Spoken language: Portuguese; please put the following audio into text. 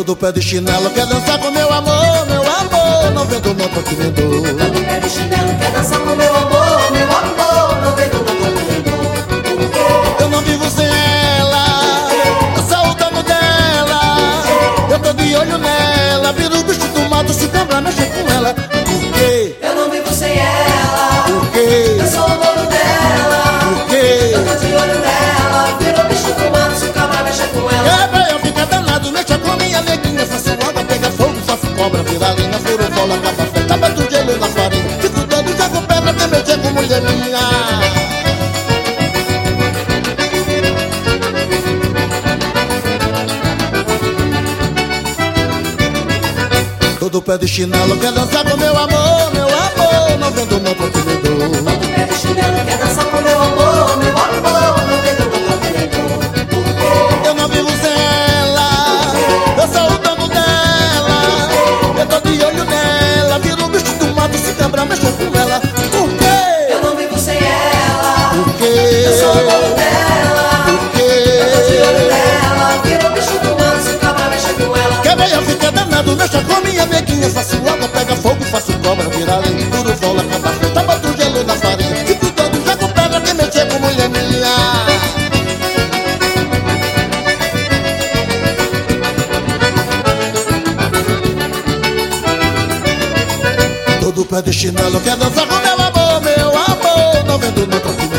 Todo pé de chinelo quer dançar com meu amor, não vendo não que me dou. Todo pé de chinelo quer dançar com meu amor, não vendo não que me dou. Eu não vivo sem ela, eu sou o dono dela. Eu tô de olho nela, viro o bicho do mato se cabra mexer com ela. Por quê? Eu não vivo sem ela, Por quê? eu sou o dono dela. Por quê? Eu tô de olho nela, viro o bicho do mato se cabra mexer com ela. É pra eu ficar danado, mexa com minha neguinha. Faço água, pega fogo, faço cobra, vira linha, furo bola, capa feta, bato gelo na farinha. Fico doido, jogo pedra, tem mexer com mulher minha. Todo pé de chinelo quer dançar com meu amor, não vendo não que me dou. Todo pé de chinelo quer dançar com meu amor, não vendo não que me dou. Eu não vivo sem ela, eu sou o dono dela. Eu tô de olho nela, viro o bicho do mato se cabra mexer com ela. Por quê? Eu não vivo sem ela, Por quê? eu sou o dono dela. Por quê? Eu tô de olho nela, viro o bicho do mato se cabra mexer com ela. Quer ver eu ficar danado, mexa com minha neguinha. Faço água, pega fogo, faço cobra, vira lenha, duro, bola, capa feta, bato gelo na farinha. Fico todo, jogo pedra, quem mexer com mulher minha. Todo pé de chinelo quer dançar com meu amor, não vendo não que me